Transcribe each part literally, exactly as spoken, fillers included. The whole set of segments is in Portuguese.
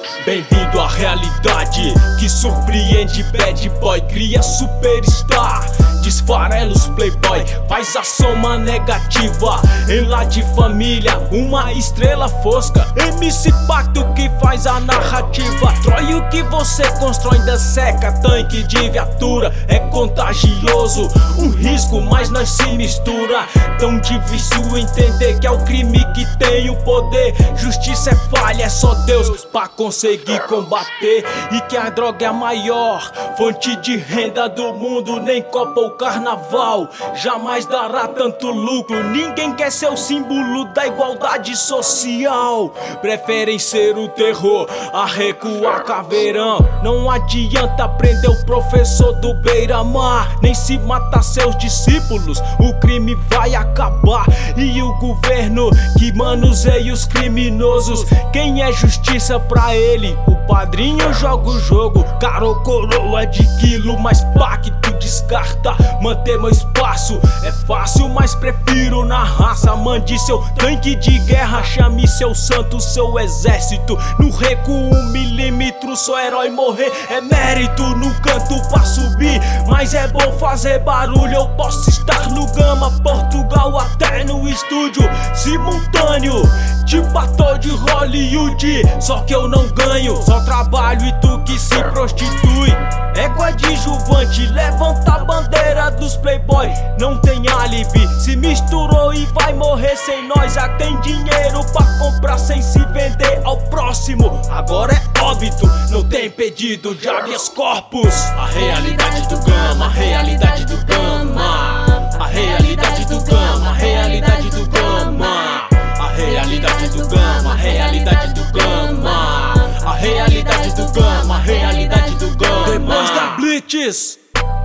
Bem-vindo à realidade que surpreende. Bad boy cria superstar, desfarela os playboy, faz a soma negativa. Em lá de família, uma estrela fosca, M C Pacto que faz a narrativa. Trói o que você constrói ainda seca, tanque de viatura. É contagioso, um risco, mas nós se mistura. Tão difícil entender que é o crime que tem o poder. Justiça é falha, é só Deus pra conseguir combater. E que a droga é a maior fonte de renda do mundo. Nem Copa ou Carnaval jamais dará tanto lucro. Ninguém quer ser o símbolo da igualdade social. Preferem ser o terror a recuar caveirão. Não adianta prender o professor do beira-mar, nem se matar seus discípulos, o crime vai acabar. E o governo que manuseia os criminosos, quem é justiça pra ele? O padrinho joga o jogo, cara ou coroa de quilo, mas pacto descarta. Manter meu espaço é fácil, mas prefiro na raça. Mande seu tanque de guerra, chame seu santo, seu exército. No recuo um milímetro, sou herói, morrer é mérito. No canto pra subir, mas é bom fazer barulho. Eu posso estar no Gama, Portugal, até no estúdio simultâneo, tipo ator de Hollywood. Só que eu não ganho, só trabalho e tu que se prostitui. É coadjuvante, levanta a bandeira dos playboy, não tem álibi. Se misturou e vai morrer sem nós. Já tem dinheiro pra comprar sem se vender ao próximo. Agora é óbito, não tem pedido de habeas corpus. A realidade do Gama, a realidade do Gama. A realidade do Gama, a realidade do Gama. A realidade do Gama, a realidade do Gama. A realidade do Gama, a realidade do Gama. Depois da Blitz,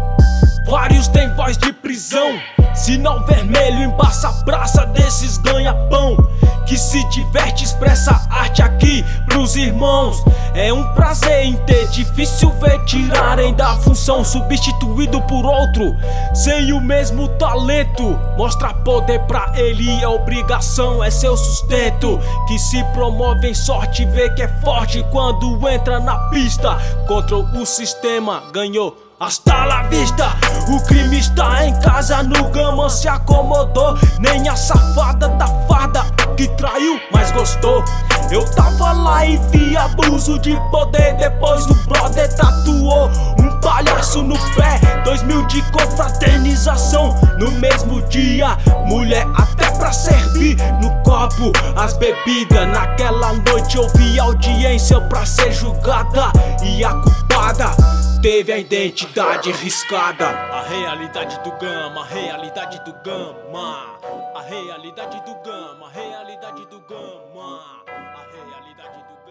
vários têm voz de prisão. Sinal vermelho embaça a praça desses ganha-pão que se diverte, expressa arte aqui pros irmãos. É um prazer em ter, difícil ver tirarem da função, substituído por outro sem o mesmo talento. Mostra poder pra ele, é obrigação, é seu sustento. Que se promove em sorte, vê que é forte quando entra na pista. Contra o sistema, ganhou. Hasta la vista, o crime está em casa, no Gama se acomodou. Nem a safada da farda que traiu, mas gostou. Eu tava lá e vi abuso de poder, depois o brother tatuou um palhaço no pé. Dois mil de confraternização no mesmo dia. Mulher até pra servir no copo as bebidas. Naquela noite eu vi audiência pra ser julgada, e a culpada teve a identidade riscada. A realidade do Gama, a realidade do Gama. A realidade do Gama, a realidade do Gama. A realidade do Gama.